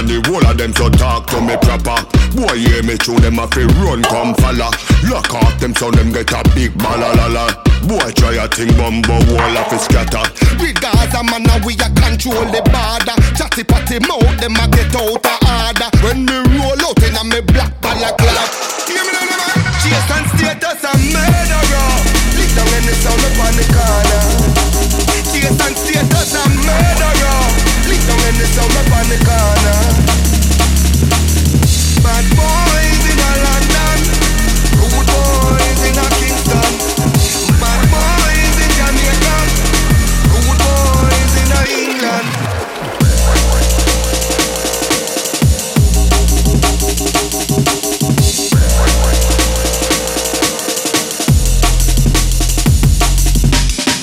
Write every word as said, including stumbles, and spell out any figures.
and the whole of them so talk to me proper. Boy hear me through them a fi run come follow. Lock off them so them get a big balalala. Boy try a thing bumbo wall of a scatter. We Gaza man now we a control the border. Chatty patty mouth them a get out of order. When me roll out in a me black balaclava. Hear me now man. Chase and status a murderer. Lick down in the sound up on the corner. Chase and status a murderer. Lick down in the sound up on the corner.